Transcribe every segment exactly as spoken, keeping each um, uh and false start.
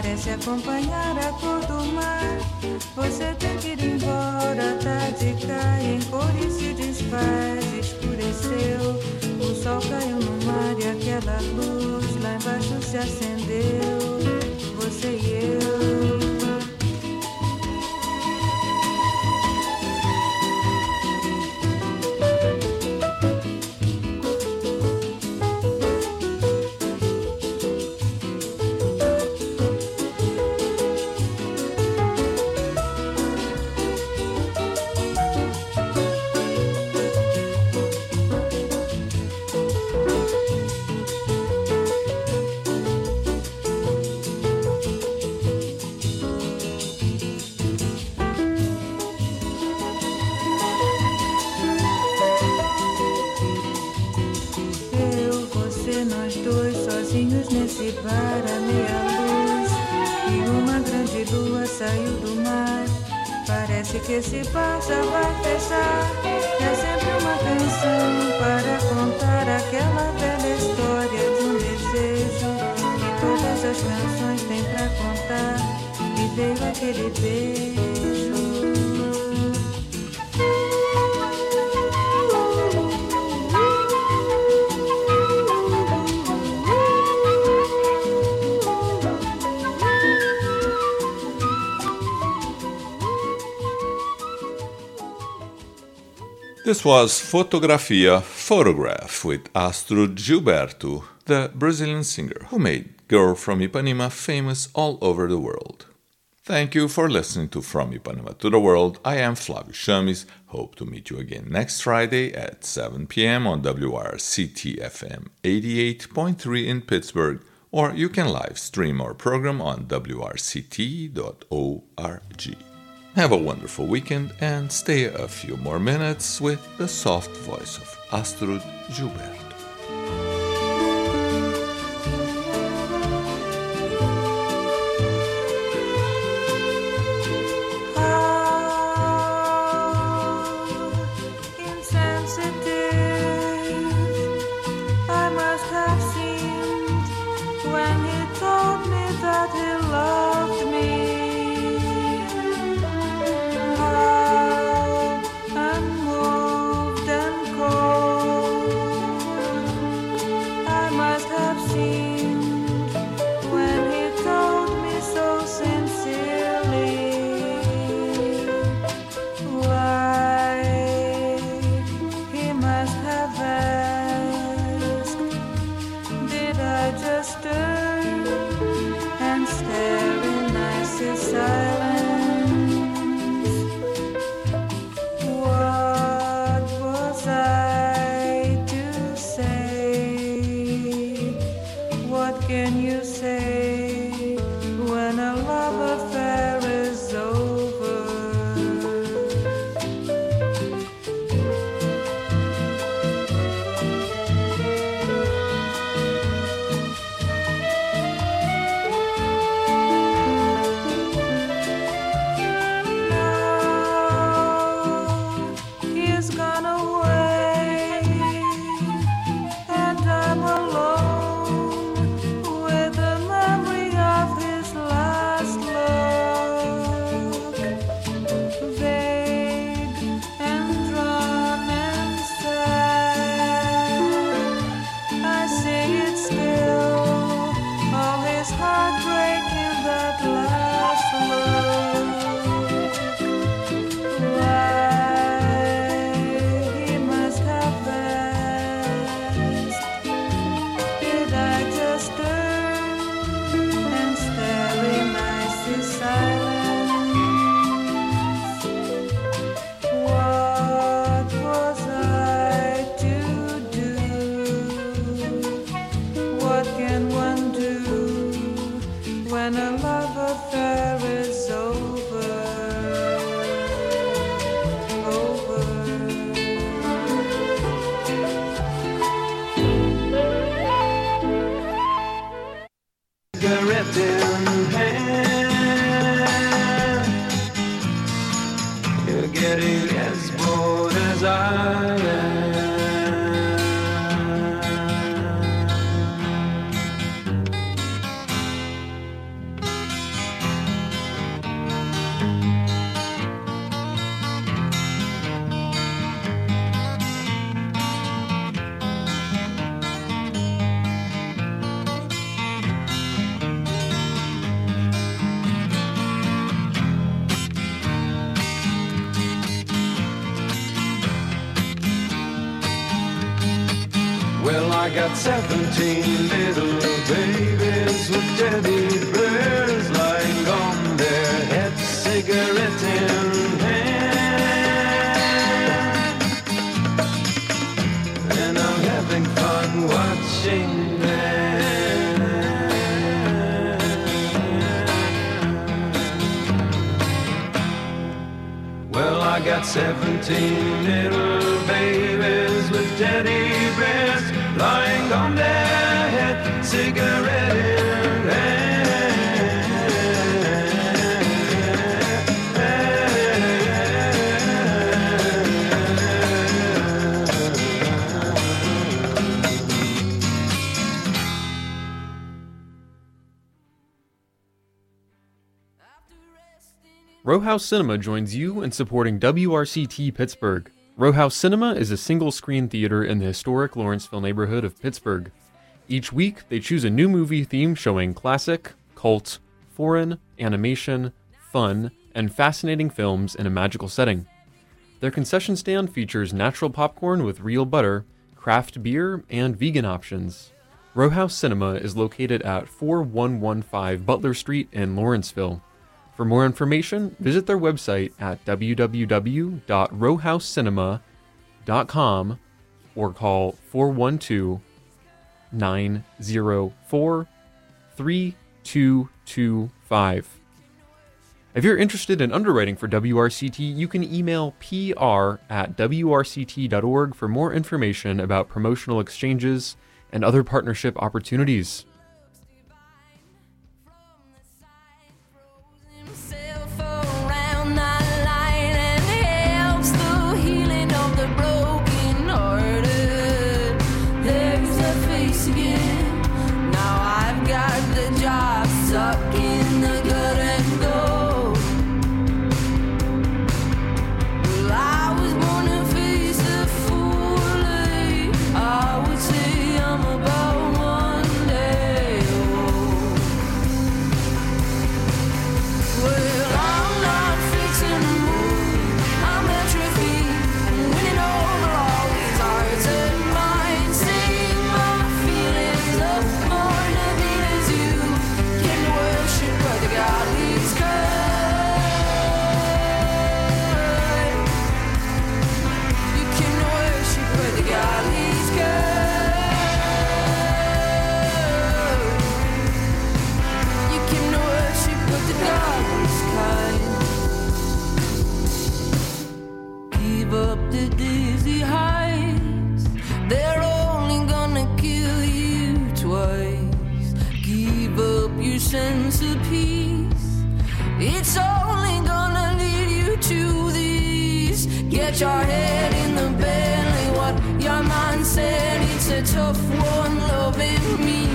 parece acompanhar a cor do mar. Você tem que ir embora, a tarde cai em cores se desfaz, escureceu. O sol caiu no mar e aquela luz lá embaixo se acendeu. Você e eu. Nesse bar a meia luz e uma grande lua saiu do mar. Parece que esse bar já vai fechar. É sempre uma canção para contar aquela velha história de um desejo que todas as canções têm pra contar. E veio aquele beijo. This was Fotografia, Photograph, with Astrud Gilberto, the Brazilian singer who made Girl from Ipanema famous all over the world. Thank you for listening to From Ipanema to the World. I am Flavio Chames. Hope to meet you again next Friday at seven p.m. on W R C T F M eighty-eight point three in Pittsburgh, or you can live stream our program on W R C T dot org. Have a wonderful weekend and stay a few more minutes with the soft voice of Astrud Gilberto. I got seventeen little babies with teddy bears lying on their heads, cigarette in hand, and I'm having fun watching them. Well, I got seventeen little babies with teddy bears lying on their head, cigarette in hand. Row House Cinema joins you in supporting W R C T Pittsburgh. Row House Cinema is a single-screen theater in the historic Lawrenceville neighborhood of Pittsburgh. Each week, they choose a new movie theme showing classic, cult, foreign, animation, fun, and fascinating films in a magical setting. Their concession stand features natural popcorn with real butter, craft beer, and vegan options. Row House Cinema is located at four one one five Butler Street in Lawrenceville. For more information, visit their website at w w w dot row house cinema dot com or call four one two, nine zero four, three two two five. If you're interested in underwriting for W R C T, you can email p r at w r c t dot org for more information about promotional exchanges and other partnership opportunities. Sense of peace, it's only gonna lead you to these. Get your head in the belly, what your mind said, it's a tough one loving me.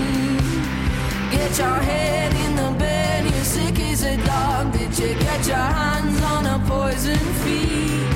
Get your head in the bed, you're sick as a dog. Did you get your hands on a poison feed?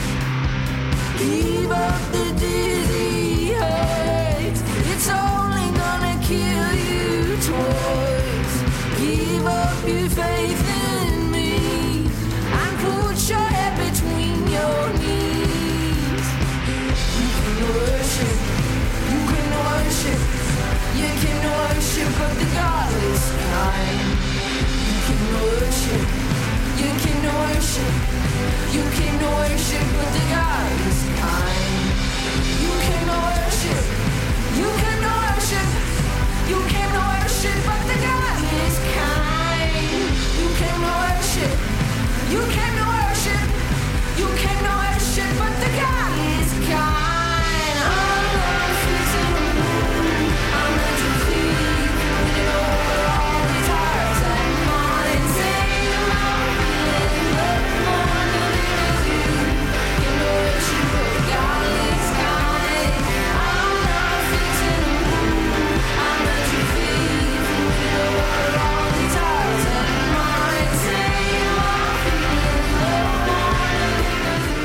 Give up the dizzy heights, it's only gonna kill you twice. Give up your faith in me and put your head between your knees. You can worship, you can worship, you can worship, but the God is kind. You can worship, you can worship, you can worship, but the God is kind. You can worship, you can worship, you can worship, but the God is kind. You can worship, you can worship, you can worship, but the God is kind. I'm not fixing the moon, I'm at your feet, winning over all these hearts and minds. Saying I'm feeling love more than you. You can worship, but the God is kind. I'm not fixing the moon, I'm at your feet, winning over all these hearts and minds. Saying I'm feeling love more than you.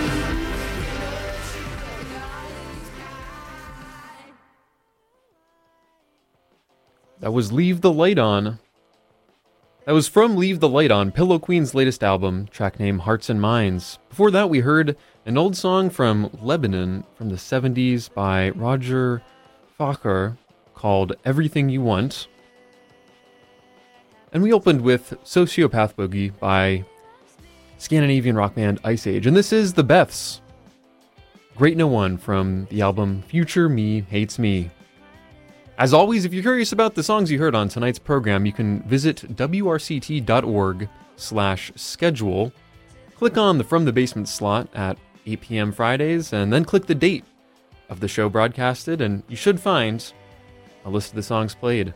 That was Leave the Light On. That was from Leave the Light On, Pillow Queen's latest album, track name Hearts and Minds. Before that, we heard an old song from Lebanon from the seventies by Roger Fakhr, called Everything You Want. And we opened with Sociopath Boogie by Scandinavian rock band Ice Age. And this is The Beths, Great No One, from the album Future Me Hates Me. As always, if you're curious about the songs you heard on tonight's program, you can visit W R C T dot org slash schedule, click on the From the Basement slot at eight p.m. Fridays, and then click the date of the show broadcasted, and you should find a list of the songs played.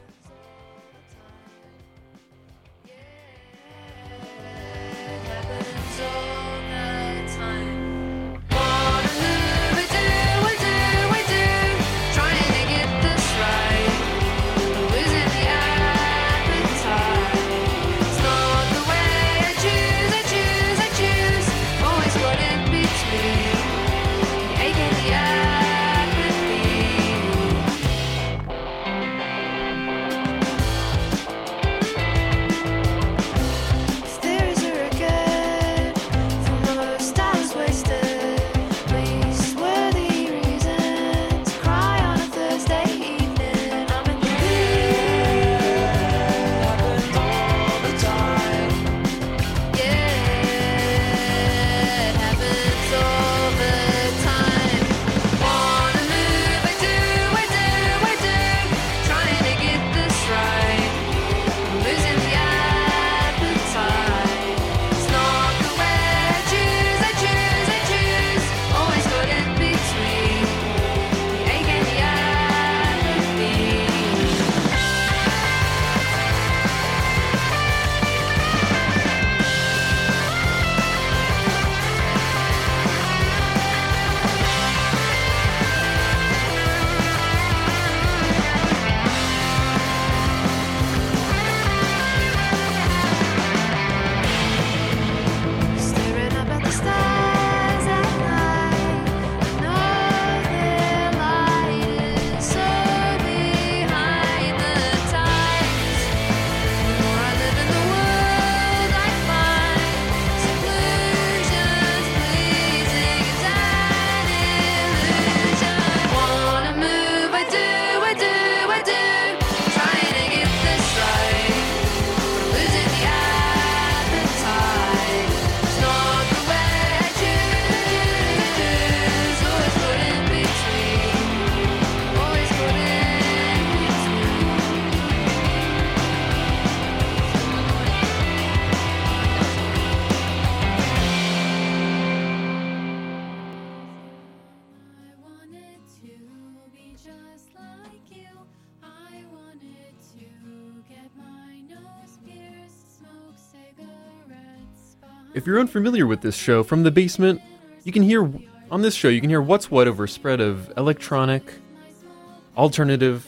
If you're unfamiliar with this show, From the Basement, you can hear, on this show, you can hear what's what over a spread of electronic, alternative,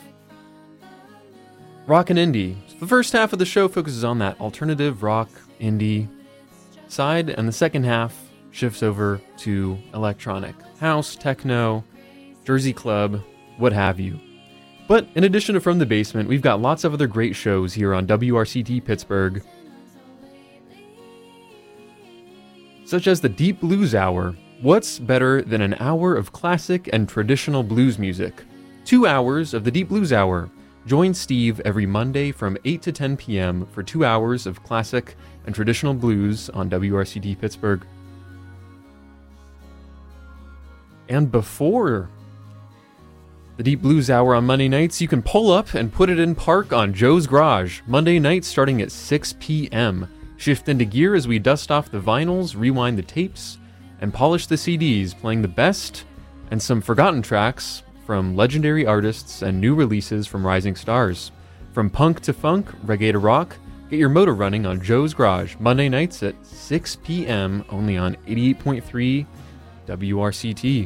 rock and indie. So the first half of the show focuses on that alternative, rock, indie side, and the second half shifts over to electronic, house, techno, Jersey club, what have you. But in addition to From the Basement, we've got lots of other great shows here on W R C T Pittsburgh, such as the Deep Blues Hour. What's better than an hour of classic and traditional blues music? Two hours of the Deep Blues Hour. Join Steve every Monday from eight to ten p.m. for two hours of classic and traditional blues on W R C T Pittsburgh. And before the Deep Blues Hour on Monday nights, you can pull up and put it in park on Joe's Garage, Monday nights starting at six p.m. Shift into gear as we dust off the vinyls, rewind the tapes, and polish the C Ds, playing the best and some forgotten tracks from legendary artists and new releases from rising stars. From punk to funk, reggae to rock, get your motor running on Joe's Garage, Monday nights at six p.m. only on eighty-eight point three W R C T.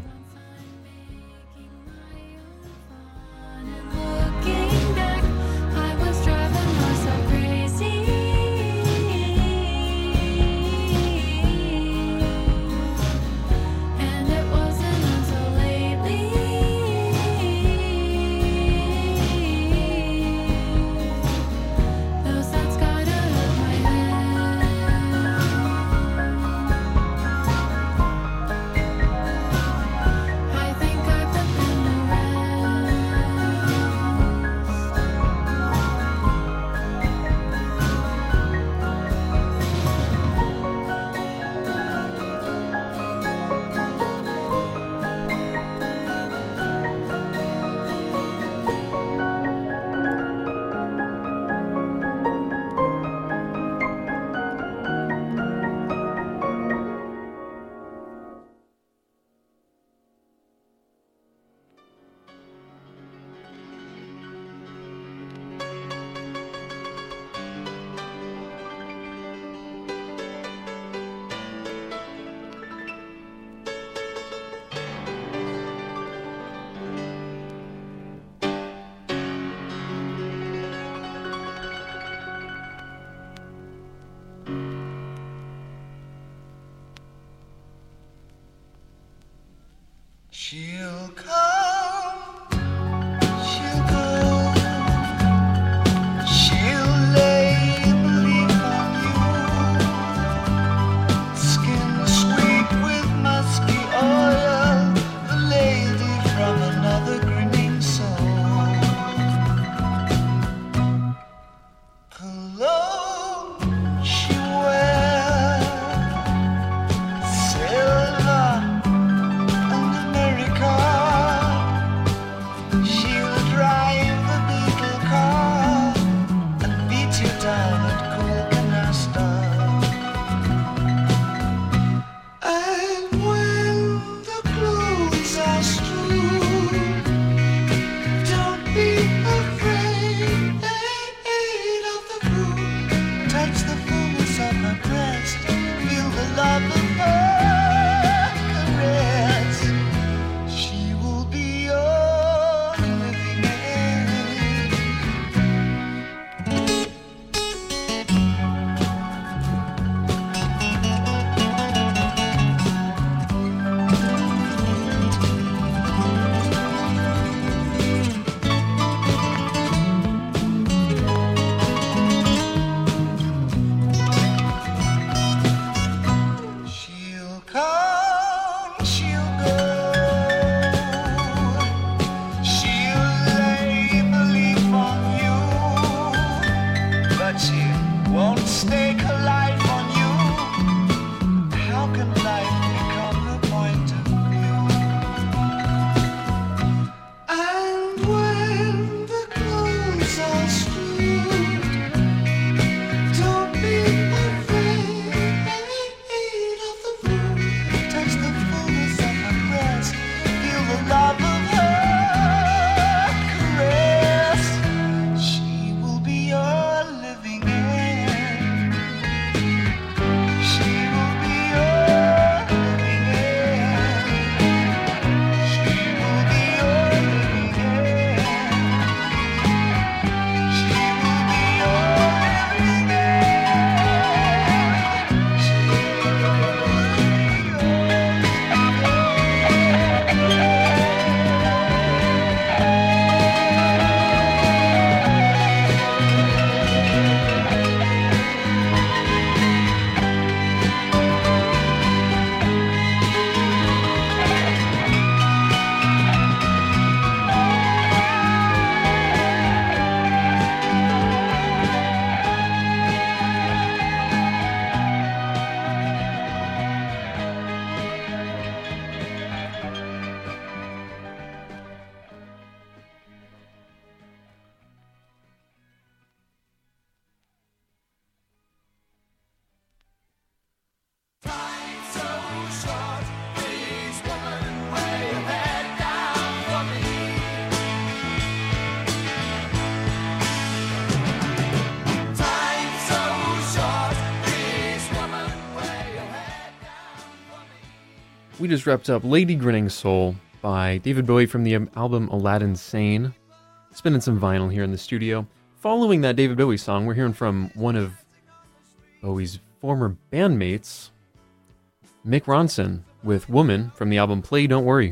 We just wrapped up Lady Grinning Soul by David Bowie from the album Aladdin Sane. Spinning some vinyl here in the studio. Following that David Bowie song, we're hearing from one of Bowie's former bandmates, Mick Ronson, with Woman from the album Play Don't Worry.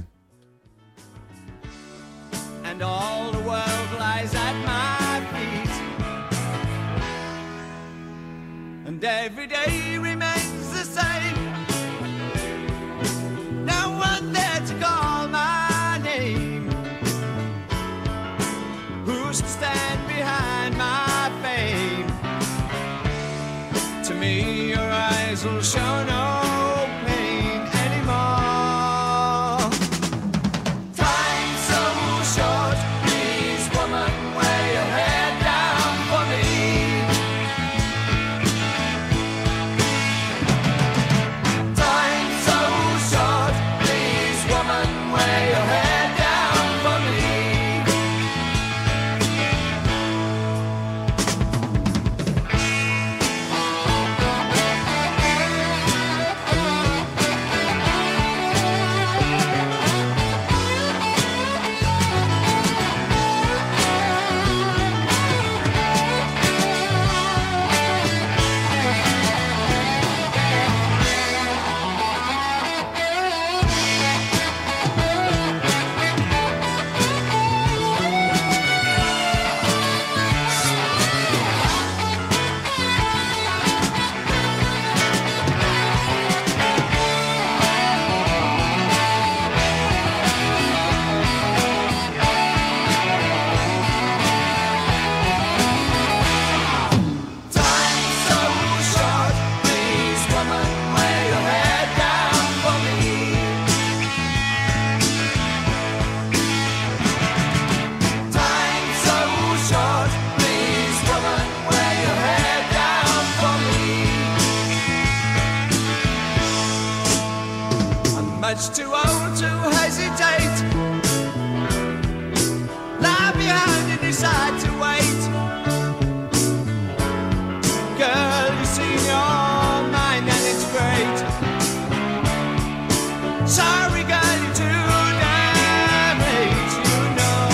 And all the world lies at my feet, and every day remains the same. No one there to call my name. Who should stand behind my fame? To me your eyes will show no pain anymore. Time so short, please woman, wear your head down for me. Time so short, please woman, wear your head down for me. Much too old to hesitate. Lie behind and decide to wait. Girl, you see your mind and it's great. Sorry, girl, you're too damn late, you know.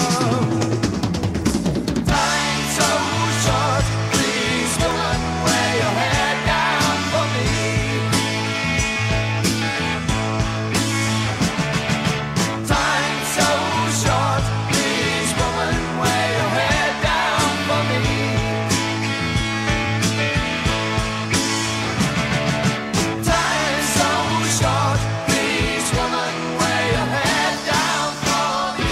Time so short, please woman, wear your head down for me. Time so short, please woman, wear your head down for me. Time so short, please woman, wear your head down for me.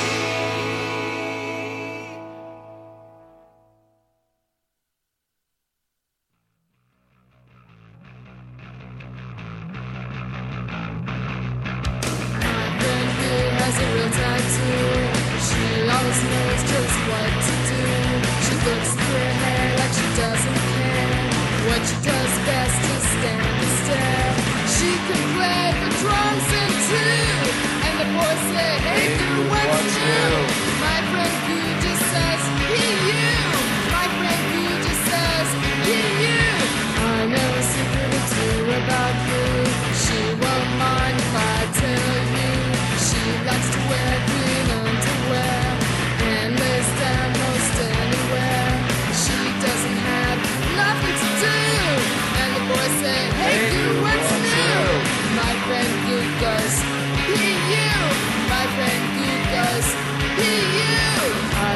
Has a real tattoo. She always knows just what to do. She looks through her hair like she doesn't care. What she does best is stand and stare. She can play the drums in two. And the boys say, hey, do what's new? My friend who just says, he, you. My friend who just says, he, you. I know a secret or two about you. She won't mind if I tell you. She likes to wear green underwear and lays down most anywhere. She doesn't have nothing to do. And the boys say, hey, you, what's new? My friend Goot goes, he, you. My friend Goot goes, he, you. I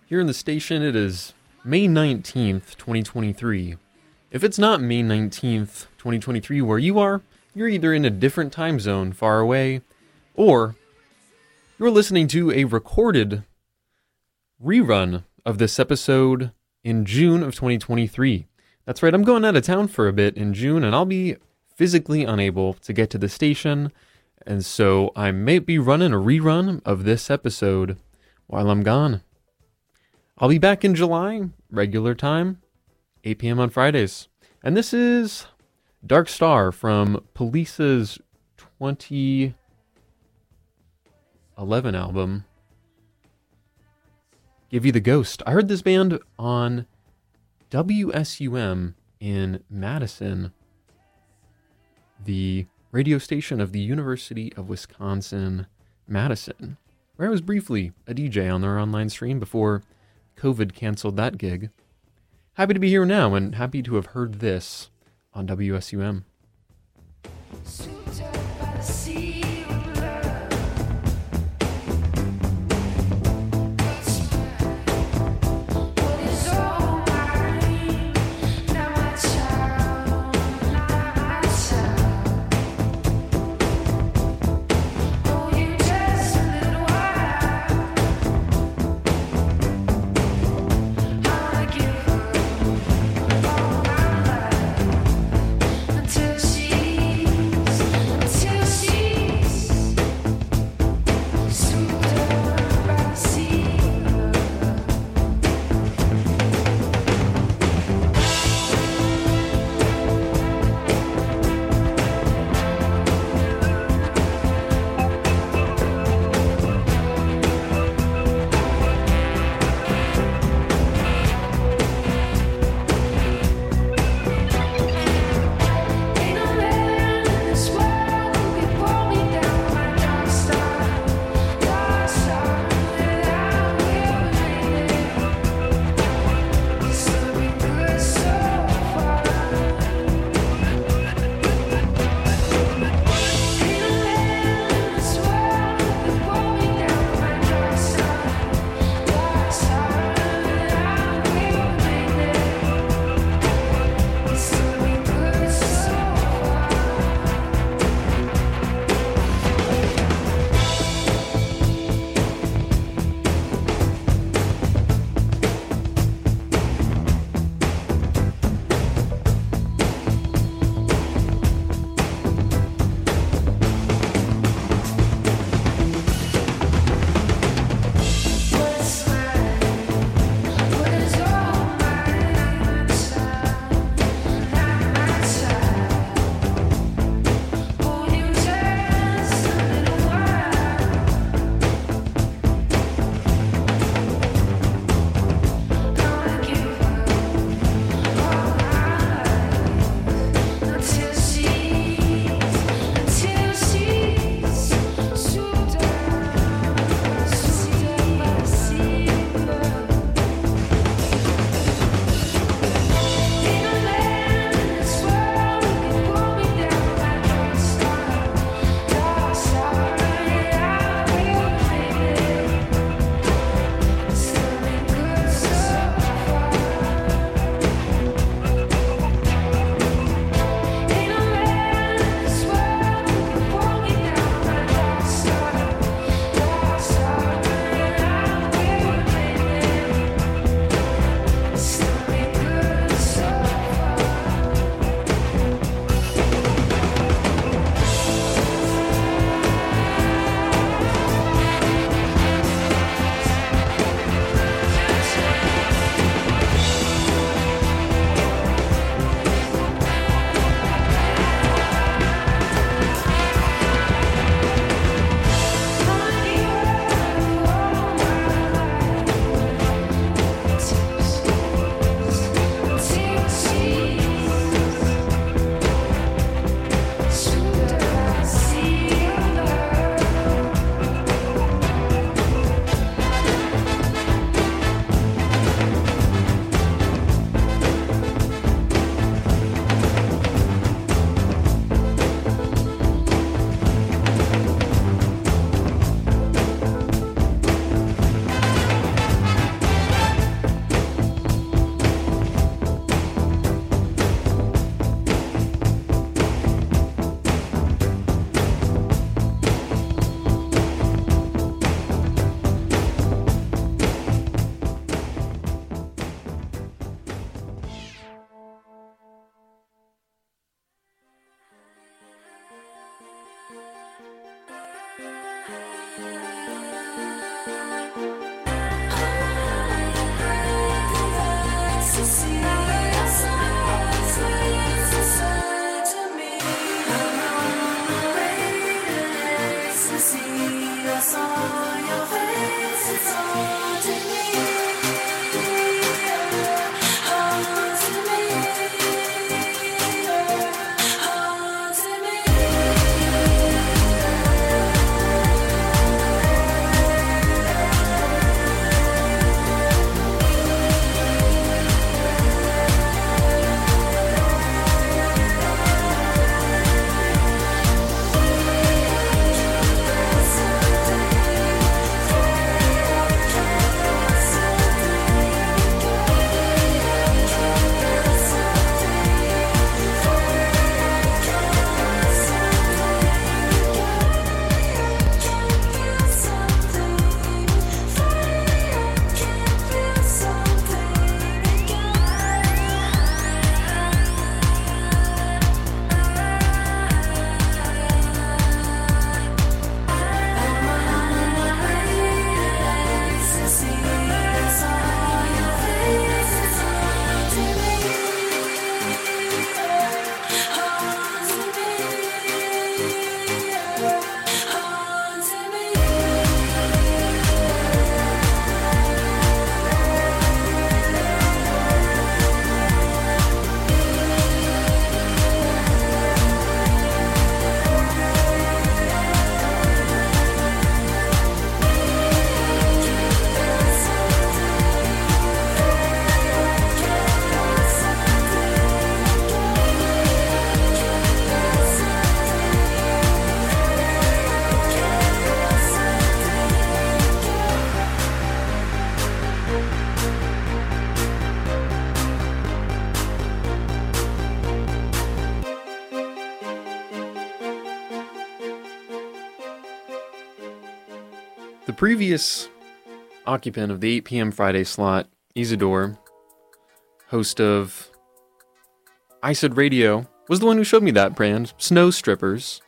Here in the station, it is May nineteenth, twenty twenty-three. If it's not May nineteenth, twenty twenty-three where you are, you're either in a different time zone far away, or you're listening to a recorded rerun of this episode in June of twenty twenty-three. That's right, I'm going out of town for a bit in June, and I'll be physically unable to get to the station, and so I may be running a rerun of this episode while I'm gone. I'll be back in July, regular time, eight p.m. on Fridays. And this is Dark Star from Police's twenty eleven album, Give You the Ghost. I heard this band on W S U M in Madison, the radio station of the University of Wisconsin-Madison, where I was briefly a D J on their online stream before COVID canceled that gig. Happy to be here now and happy to have heard this on W S U M. Until she's I saw your face, it's haunting me. Haunting me. Haunting me. The previous occupant of the eight p.m. Friday slot, Isidore, host of Iced Radio, was the one who showed me that brand, Snow Strippers.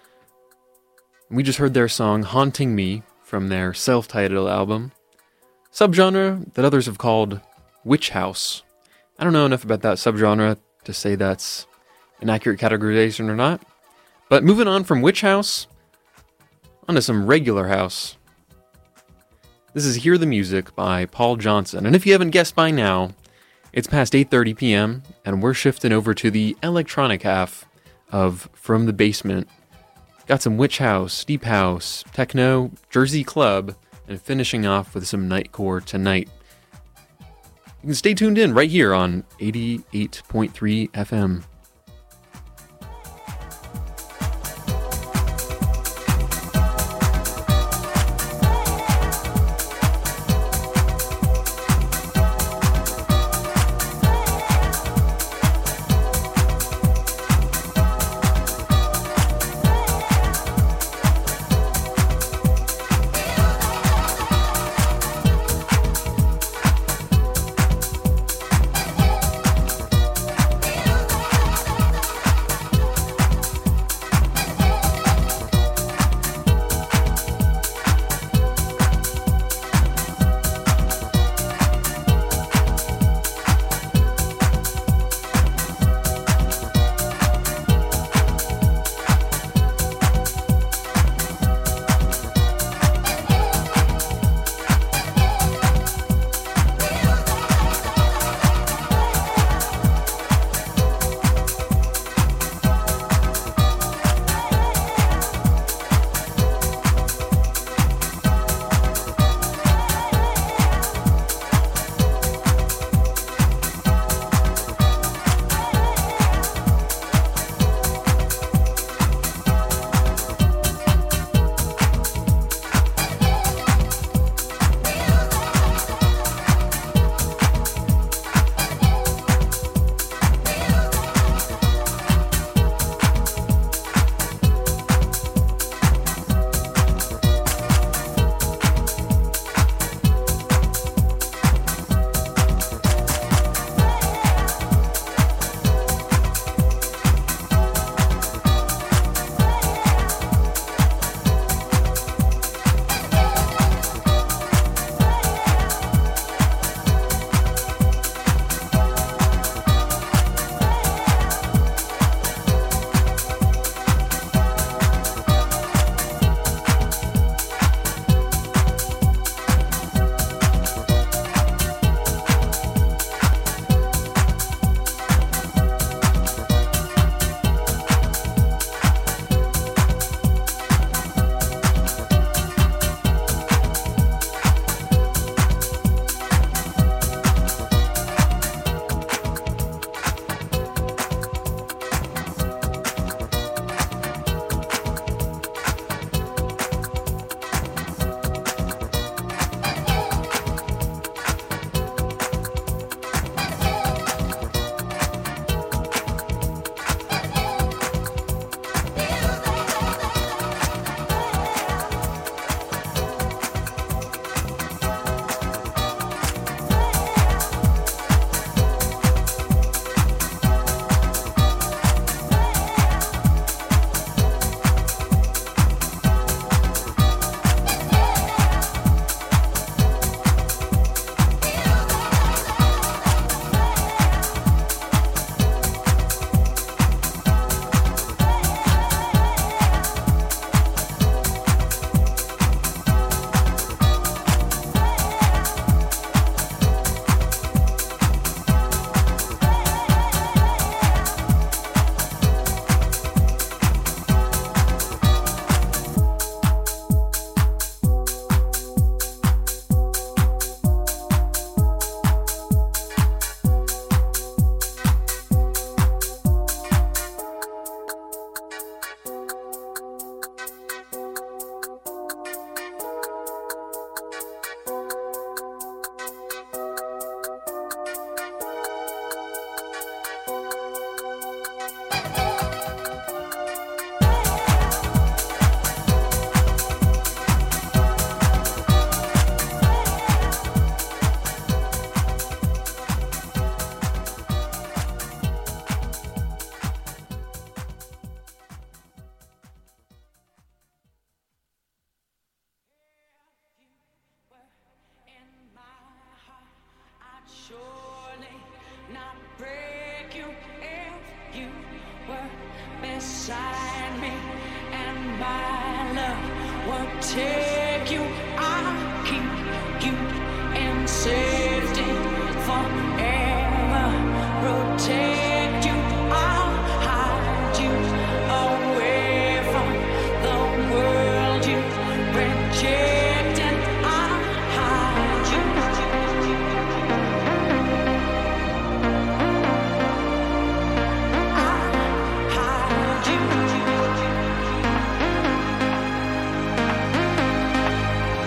We just heard their song Haunting Me from their self-titled album, subgenre that others have called Witch House. I don't know enough about that subgenre to say that's an accurate categorization or not, but moving on from Witch House, onto some regular house. This is Hear the Music by Paul Johnson, and if you haven't guessed by now, it's past eight thirty p.m., and we're shifting over to the electronic half of From the Basement. Got some Witch House, Deep House, Techno, Jersey Club, and finishing off with some Nightcore tonight. You can stay tuned in right here on eighty-eight point three F M. Haunting beside me, and my love will take you. I'll keep you in safety forever. Protect you. I'll hide you away from the world you rejected. I'll hide you. I'll hide you.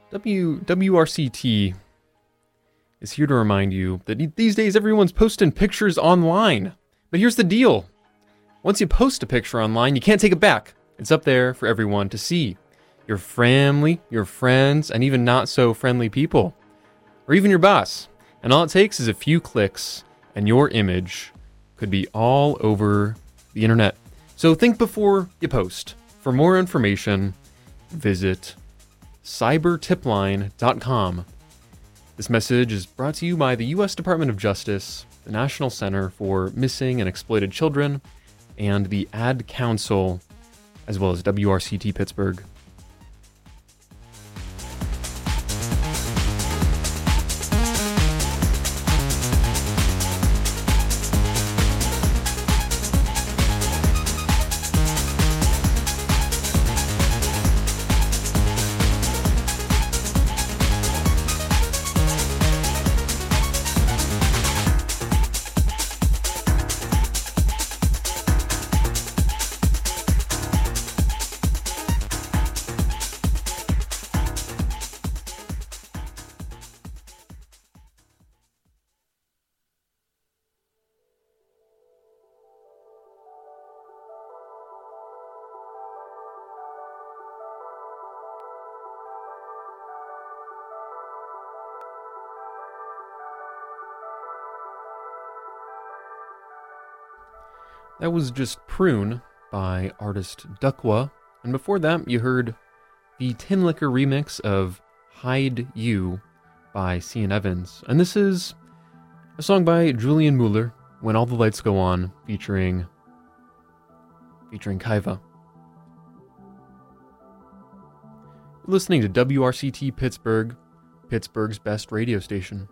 W WRCT is here to remind you that these days everyone's posting pictures online. But here's the deal. Once you post a picture online, you can't take it back. It's up there for everyone to see. Your family, your friends, and even not so friendly people. Or even your boss. And all it takes is a few clicks, and your image could be all over the internet. So think before you post. For more information, visit cyber tipline dot com. This message is brought to you by the U S Department of Justice, the National Center for Missing and Exploited Children, and the Ad Council, as well as W R C T Pittsburgh. That was just Prune by artist Duckwa, and before that you heard the Tin Liquor remix of Hide You by Cian Evans. And this is a song by Julian Mueller, When All the Lights Go On, featuring featuring Kaiva. You're listening to W R C T Pittsburgh, Pittsburgh's best radio station.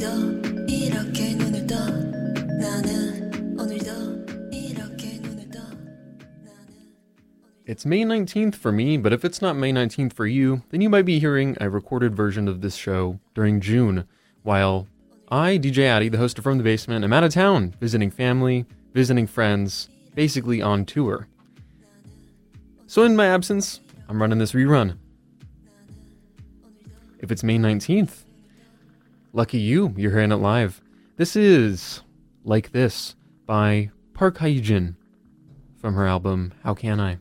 오늘도 이렇게 눈을 떠 나는 오늘도 이렇게 눈을 떠 나는 It's May nineteenth for me, but if it's not May nineteenth for you, then you might be hearing a recorded version of this show during June, while I, D J Addy, the host of From the Basement, am out of town, visiting family, visiting friends, basically on tour. So in my absence, I'm running this rerun. If it's May nineteenth, lucky you, you're hearing it live. This is Like This by Park Hae-jin from her album How Can I?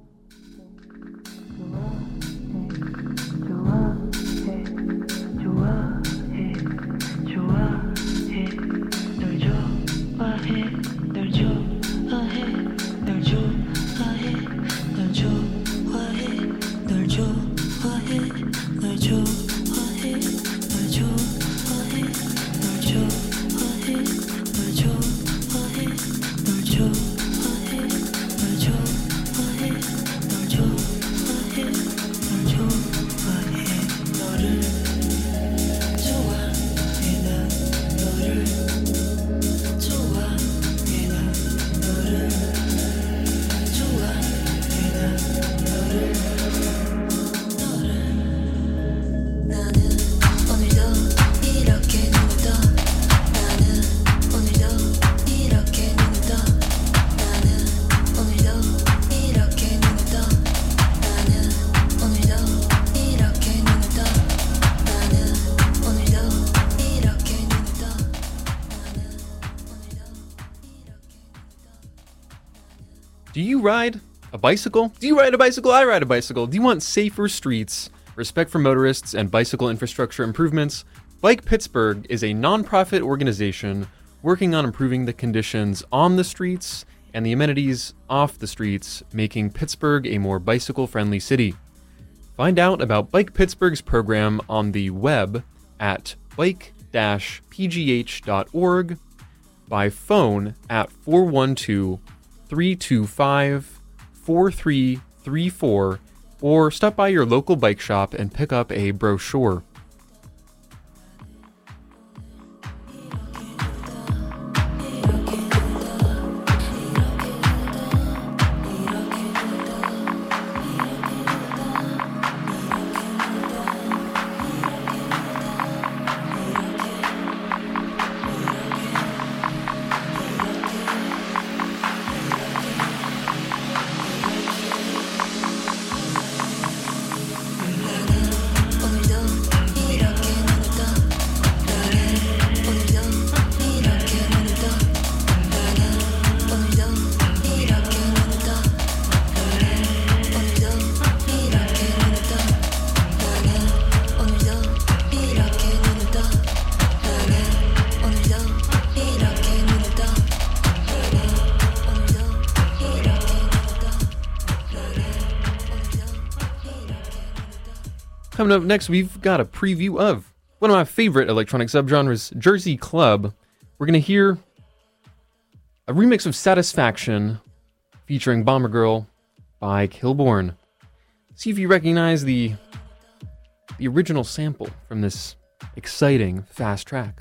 Do you ride a bicycle? Do you ride a bicycle? I ride a bicycle. Do you want safer streets, respect for motorists, and bicycle infrastructure improvements? Bike Pittsburgh is a nonprofit organization working on improving the conditions on the streets and the amenities off the streets, making Pittsburgh a more bicycle-friendly city. Find out about Bike Pittsburgh's program on the web at bike dash p g h dot org, by phone at four one two, three two five, four three three four, or stop by your local bike shop and pick up a brochure. Coming up next, we've got a preview of one of my favorite electronic subgenres, Jersey Club. We're going to hear a remix of Satisfaction featuring Bomber Girl by Killborn. See if you recognize the, the original sample from this exciting fast track.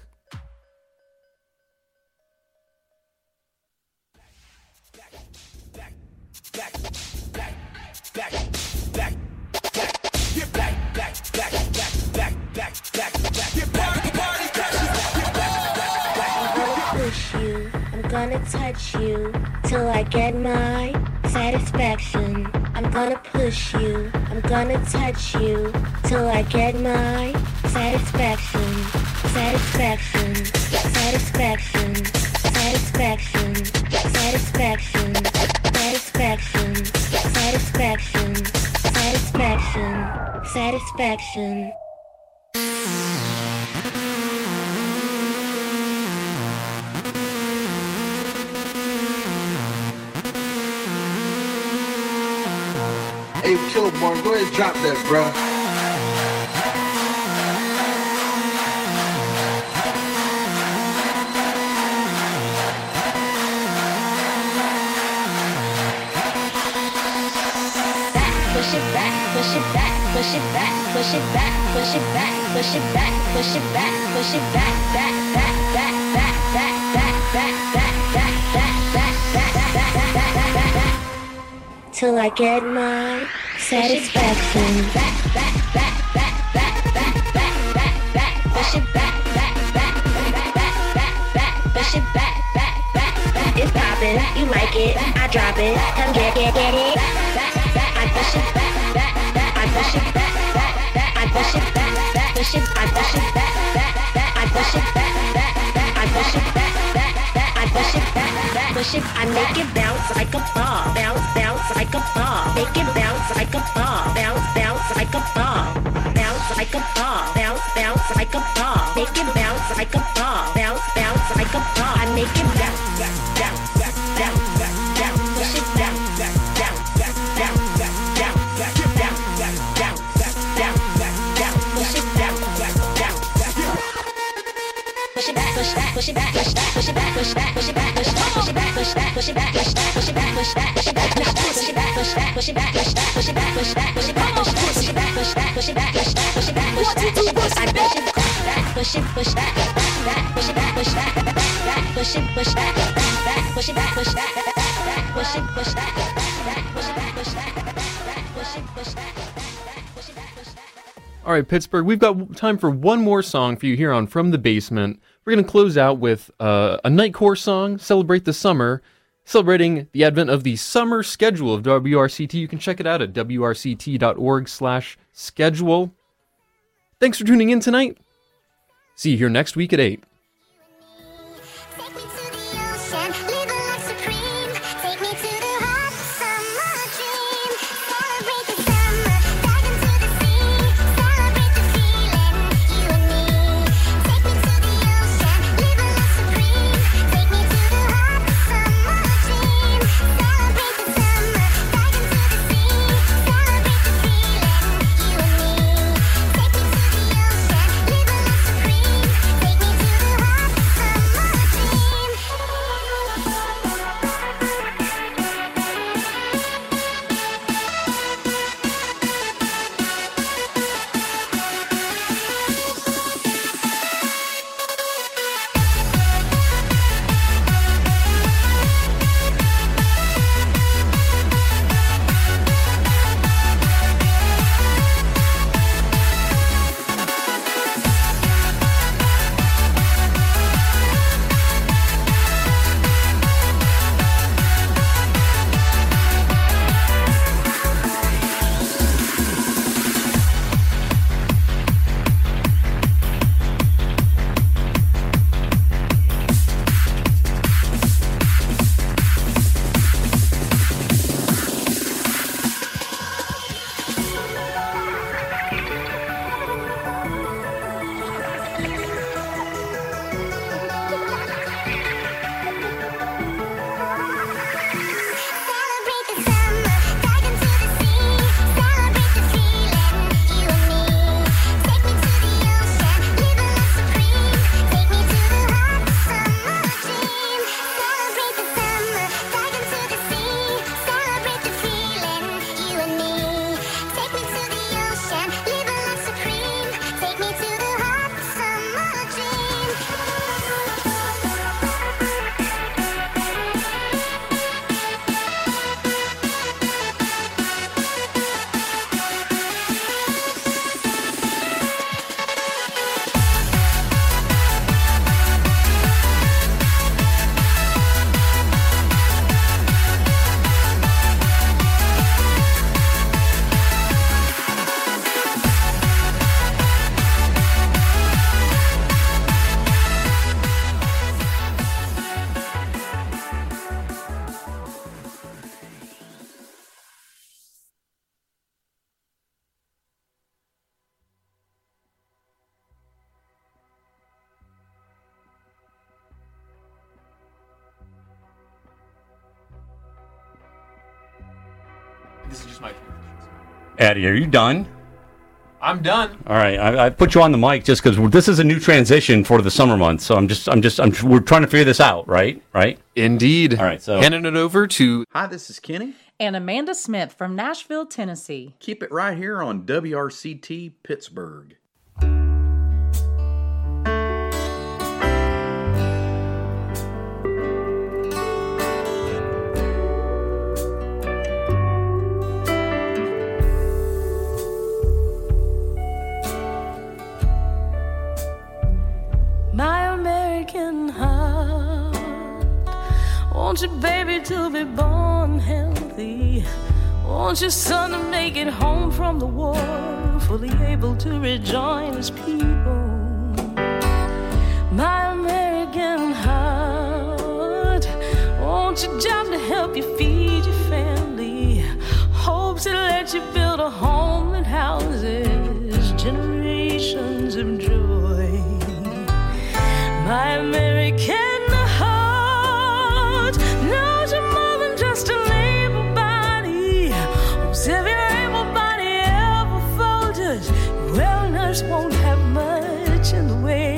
I'm gonna touch you till I get my satisfaction. I'm gonna push you, I'm gonna touch you till I get my satisfaction. Satisfaction, satisfaction, satisfaction, satisfaction, satisfaction, satisfaction, satisfaction, satisfaction. Hey, Killborn, go ahead and drop that, bro. Push it back, push it back, push it back, push it back, push it back, push it back, push it back, push it back, back, back, back, back, back, back, back, back, back, back, back, back, back, back, back, back, till I get my satisfaction. Back, back, back, back, back, back, back, back, back, push it back, back, back, back, back, back, back, push it back, back, back, back. It's poppin', you like it, I drop it, come get, get, get it. Back, back, back, I push it back, back, back, I push it back, back, back, I push it back, back, push it, I push it back, back, back, I push it back, back, back, I push it back, back, back, I push it back, back, push it, I make it bounce like a ball, bounce, bounce like a ball, make it bounce like a ball, bounce, bounce like a ball, bounce like a ball, bounce, bounce like a ball, make it bounce like a ball, bounce, bounce like a ball, I make it bounce, bounce, bounce, bounce, bounce, bounce, push it bounce, bounce, bounce, bounce, bounce, bounce, bounce, bounce, bounce, bounce, bounce, bounce, push it bounce, bounce, bounce, push it back, push back, push it back, push back, push it back, push back, push it back, push back, push it back, push back, push it back, push back, push it back, push back, push it back, push it back, push back, push it back, push back, push it back, push back, push it back, push back, push it back, push back, push it back, push back, push it back, push back, push it back, I push it back, push it, push back, back, push it back, push back, back, push it, push back, back, push it back, push back, back, push it, push back, back, push it back, push back, back, push it, push back, back, push it back, push back. All right, Pittsburgh, we've got time for one more song for you here on From the Basement. We're going to close out with uh, a Nightcore song, Celebrate the Summer, celebrating the advent of the summer schedule of W R C T. You can check it out at W R C T dot org slash schedule. Thanks for tuning in tonight. See you here next week at eight. Take me to the ocean, live a life supreme. Take me to the hot summer dream. Celebrate the summer, dive into the sea. Celebrate the feeling, you and me. Take me to the ocean, live a life supreme. Take me to the hot summer dream. Celebrate the summer, dive into the sea. Celebrate the feeling, you and me. Take me to the ocean, live a life supreme. Take me to the hot summer dream. Celebrate the summer, dive into the sea. Celebrate the feeling, you and me. Take me to the ocean, live a life supreme. Take me to the hot summer dream. Celebrate the summer, dive into the sea. Celebrate the feeling, you and me. Take me to the ocean, live a life supreme. Take me to the hot summer dream. This is just my Addie, are you done? I'm done. All right, I, I put you on the mic just because this is a new transition for the summer months. So I'm just, I'm just, I'm. We're trying to figure this out, right? Right? Indeed. All right, so handing it over to Hi, this is Kenny. and Amanda Smith from Nashville, Tennessee. Keep it right here on W R C T Pittsburgh. My American heart wants your baby to be born healthy. Want your son to make it home from the war, fully able to rejoin his people. My American heart wants your job to help you feed your family. Hopes to let you build a home that houses generations of joy. My American heart knows you're more than just a labor body. Whose every able body ever falters, wellness won't have much in the way.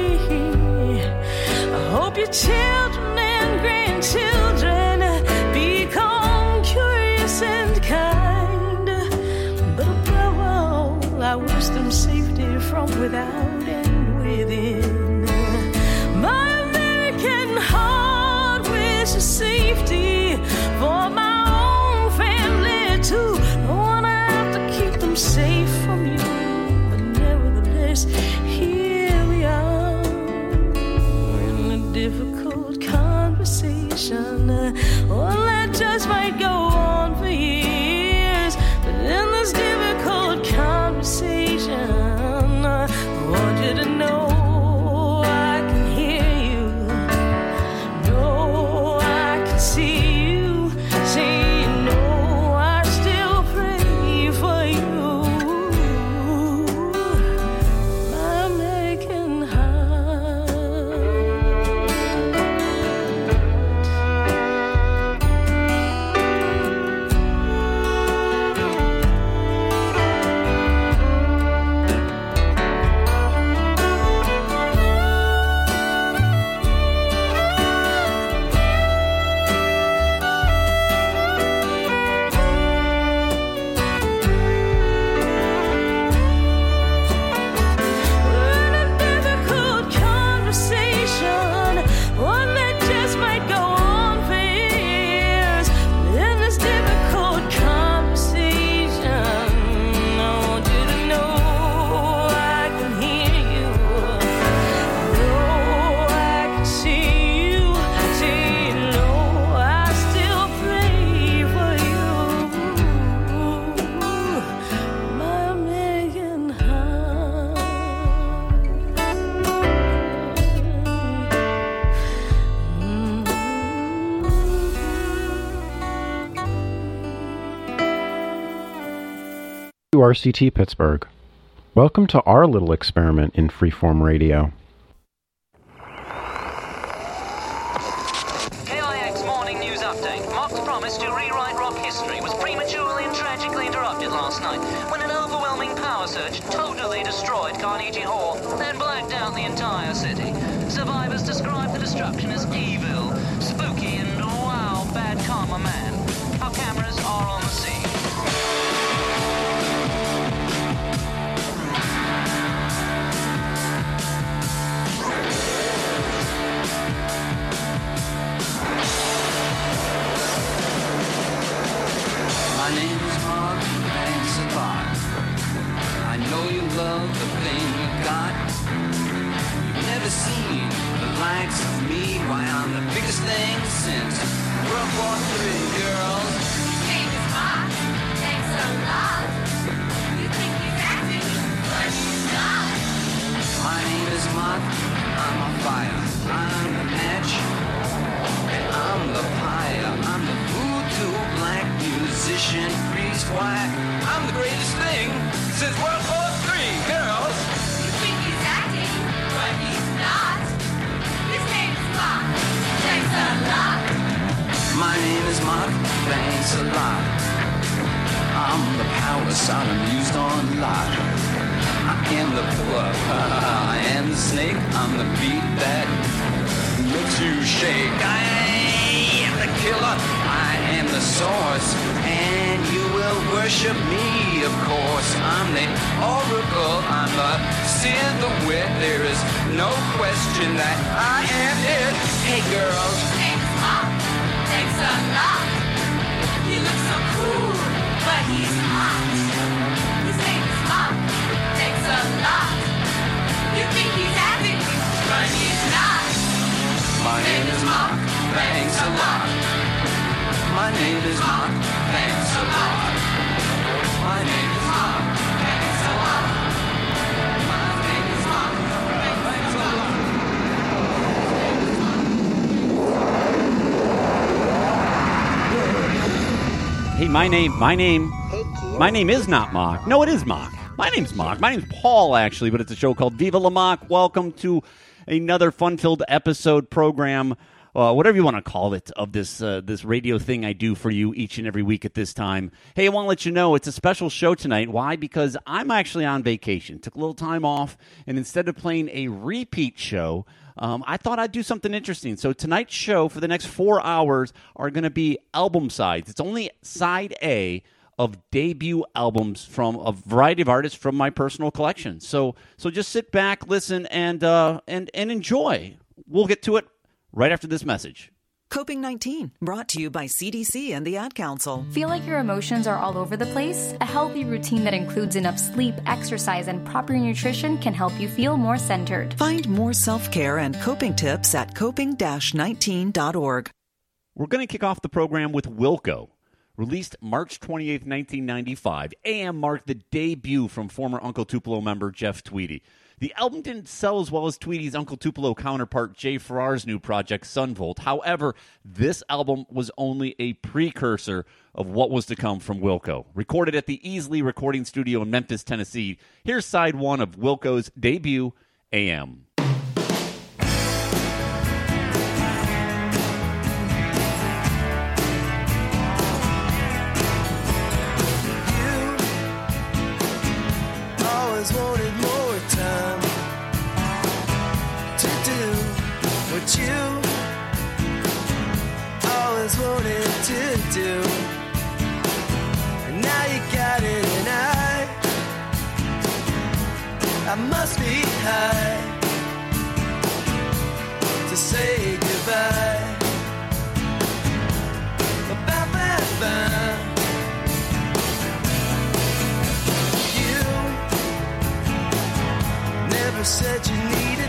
I hope your children and grandchildren become curious and kind. But above all, I wish them safety from without and within. My American heart wishes safety for my own family too. Don't wanna have to keep them safe from you, but nevertheless, here we are in a difficult conversation, one that just might go on for years. But in this difficult conversation, I want you to know W R C T Pittsburgh. Welcome to our little experiment in freeform radio. K I X Morning News Update. Mock's promise to rewrite rock history was prematurely and tragically interrupted last night when an overwhelming power surge totally destroyed Carnegie Hall, then blacked out the entire city. Survivors describe the destruction as evil, spooky, and wow, bad karma man. Our cameras are on the scene. My name is Mark, thanks a lot. I know you love the thing you got. You've never seen the likes of me. Why, I'm the biggest thing since World War Three, girls. His name is Mark, thanks a lot. You think he's acting, but he's not. My name is Mark, I'm on fire. I'm the match, and I'm the pyre. I'm the voodoo black musician priest. Why, I'm the greatest thing since World War Three, girls. You think he's acting, but he's not. His name is Mark, thanks a lot. My name is Mark, thanks a lot. I'm the power Sodom used on Lot. I am the poor, I am the snake. I'm the beat that makes you shake. I am the killer, I I am the source, and you will worship me, of course. I'm the oracle, I'm the seer, the wit. There is no question that I am it. Hey girls, Thanks, Mom. Thanks a lot. He looks so cool, but he's hot. His name is Mom. Thanks a lot. You think he's acting, but he's not. my name is Mark, thanks a lot. My name is Mark, thanks a lot. My name is Mark, thanks a lot. My name is Mark, thanks a lot. Hey, my name, my name, my name is not Mock. No, it is Mock. My name's Mock. My name's Paul, actually, but it's a show called Viva La Mock. Welcome to another fun-filled episode program, uh, whatever you want to call it, of this uh, this radio thing I do for you each and every week at this time. Hey, I want to let you know it's a special show tonight. Why? Because I'm actually on vacation. Took a little time off, and instead of playing a repeat show, Um, I thought I'd do something interesting. So tonight's show for the next four hours are going to be album sides. It's only side A of debut albums from a variety of artists from my personal collection. So so just sit back, listen, and uh, and and enjoy. We'll get to it right after this message. Coping nineteen, brought to you by C D C and the Ad Council. Feel like your emotions are all over the place? A healthy routine that includes enough sleep, exercise, and proper nutrition can help you feel more centered. Find more self-care and coping tips at coping nineteen dot org. We're going to kick off the program with Wilco. Released March twenty-eighth, nineteen ninety-five, A M marked the debut from former Uncle Tupelo member Jeff Tweedy. The album didn't sell as well as Tweedy's Uncle Tupelo counterpart Jay Farrar's new project, Sunvolt. However, this album was only a precursor of what was to come from Wilco. Recorded at the Easley Recording Studio in Memphis, Tennessee, here's side one of Wilco's debut, A M. Always wanted more time to do what you always wanted to do. And now you got it, and I, I must be high to say goodbye. Ba-ba-ba-ba. Never said you needed